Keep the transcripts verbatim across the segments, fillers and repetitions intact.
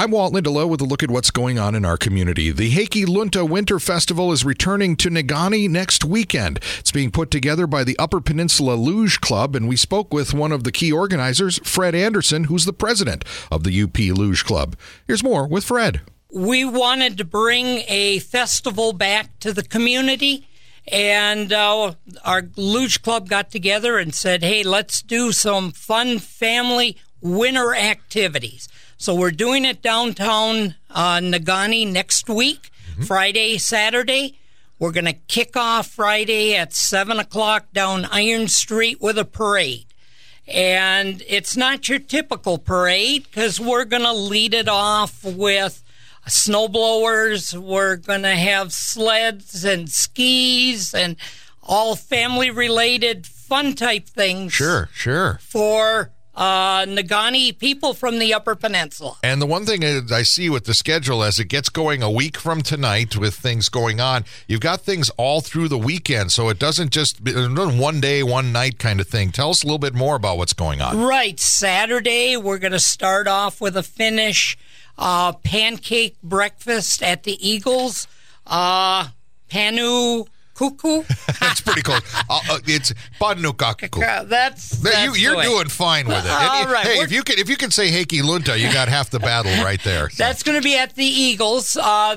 I'm Walt Lindelof with a look at what's going on in our community. The Häkkilunta Winter Festival is returning to Negaunee next weekend. It's being put together by the Upper Peninsula Luge Club, and we spoke with one of the key organizers, Fred Anderson, who's the president of the U P Luge Club. Here's more with Fred. We wanted to bring a festival back to the community, and uh, our Luge Club got together and said, hey, let's do some fun family winter activities. So we're doing it downtown uh, Negaunee next week, mm-hmm. Friday, Saturday. We're going to kick off Friday at seven o'clock down Iron Street with a parade. And it's not your typical parade because we're going to lead it off with snowblowers. We're going to have sleds and skis and all family-related fun type things. Sure, sure. For Uh, Negaunee people from the Upper Peninsula. And the one thing I see with the schedule as it gets going a week from tonight with things going on, you've got things all through the weekend, so it doesn't just be one day, one night kind of thing. Tell us a little bit more about what's going on. Right. Saturday, we're going to start off with a finish uh, pancake breakfast at the Eagles. Uh, Panu Cuckoo. That's pretty close. Uh, uh, it's Panukaku. That's, that's you, you're doing fine with it. All it, right. Hey, if you can, if you can say Häkkilunta, you got half the battle right there. So. That's going to be at the Eagles. Uh,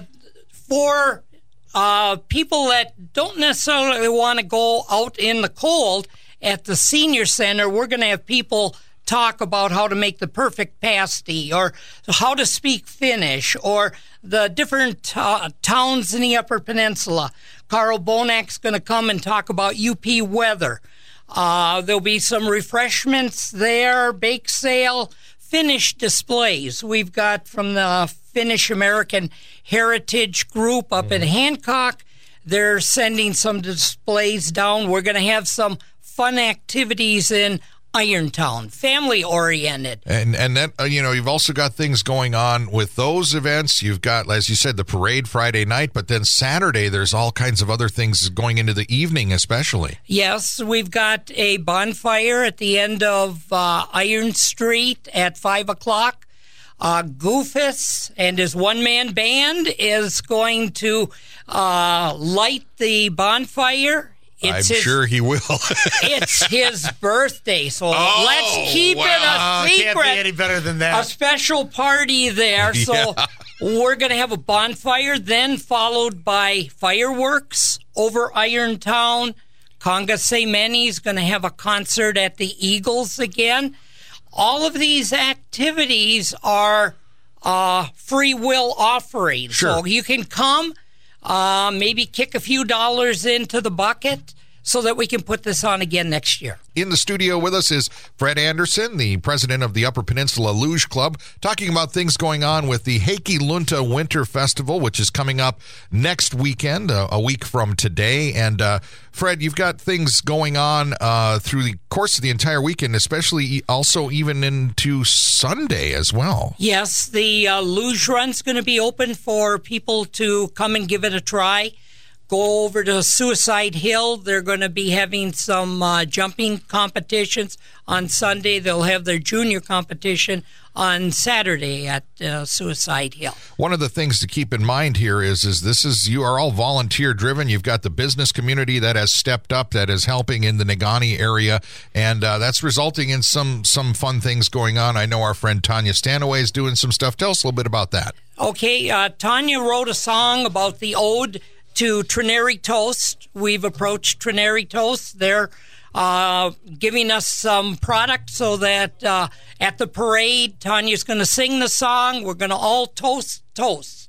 for uh, people that don't necessarily want to go out in the cold, at the senior center, we're going to have people talk about how to make the perfect pasty, or how to speak Finnish, or the different uh, towns in the Upper Peninsula. Carl Bonak's going to come and talk about U P weather. Uh, there'll be some refreshments there, bake sale, Finnish displays. We've got from the Finnish American Heritage Group up in Hancock. They're sending some displays down. We're going to have some fun activities in Irontown, family-oriented. And and that, uh, you know, you've also got things going on with those events. You've got, as you said, the parade Friday night, but then Saturday there's all kinds of other things going into the evening especially. Yes, we've got a bonfire at the end of uh, Iron Street at five o'clock. Uh, Goofus and his one-man band is going to uh, light the bonfire. It's I'm his, sure he will. It's his birthday, so oh, let's keep wow. it a secret. Can't be any better than that. A special party there. So yeah. We're going to have a bonfire, then followed by fireworks over Irontown. Conga Seimeni's going to have a concert at the Eagles again. All of these activities are uh, free will offerings. Sure. So you can come. Uh, maybe kick a few dollars into the bucket so that we can put this on again next year. In the studio with us is Fred Anderson, the president of the Upper Peninsula Luge Club, talking about things going on with the Häkkilunta Winter Festival, which is coming up next weekend, uh, a week from today. And uh, Fred, you've got things going on uh, through the course of the entire weekend, especially also even into Sunday as well. Yes, the uh, luge run's going to be open for people to come and give it a try. Go over to Suicide Hill. They're going to be having some uh, jumping competitions on Sunday. They'll have their junior competition on Saturday at uh, Suicide Hill. One of the things to keep in mind here is, is this is, you are all volunteer driven. You've got the business community that has stepped up, that is helping in the Negaunee area, and uh, that's resulting in some some fun things going on. I know our friend Tanya Stanaway is doing some stuff. Tell us a little bit about that. Okay, uh, Tanya wrote a song about the ode to Trinary Toast. We've approached Trinary Toast. They're uh, giving us some product so that uh, at the parade, Tanya's going to sing the song. We're going to all toast, toast.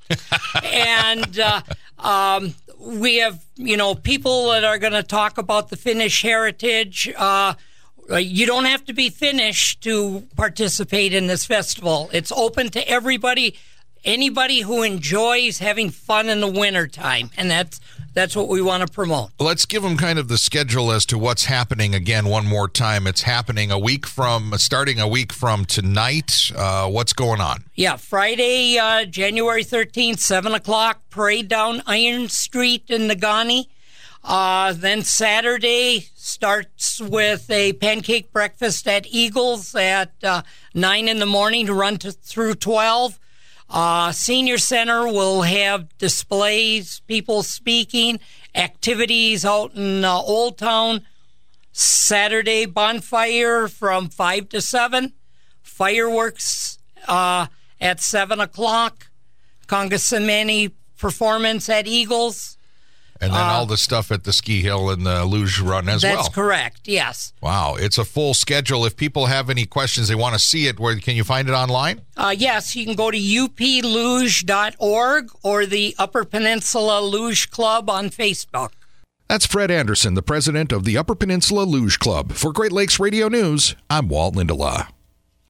and uh, um, we have, you know, people that are going to talk about the Finnish heritage. Uh, you don't have to be Finnish to participate in this festival. It's open to everybody. Anybody who enjoys having fun in the wintertime, and that's that's what we want to promote. Let's give them kind of the schedule as to what's happening again one more time. It's happening a week from, starting a week from tonight. Uh, what's going on? Yeah, Friday, uh, January thirteenth, seven o'clock, parade down Iron Street in Negaunee. Uh, then Saturday starts with a pancake breakfast at Eagles at uh, nine in the morning to run to, through twelve. Uh, Senior Center will have displays, people speaking, activities out in uh, Old Town. Saturday bonfire from five to seven. Fireworks uh, at seven o'clock. Congasumani performance at Eagles. And then uh, all the stuff at the ski hill and the luge run as that's well. That's correct, yes. Wow, it's a full schedule. If people have any questions, they want to see it, where can you find it online? Uh, yes, you can go to u p luge dot org or the Upper Peninsula Luge Club on Facebook. That's Fred Anderson, the president of the Upper Peninsula Luge Club. For Great Lakes Radio News, I'm Walt Lindela.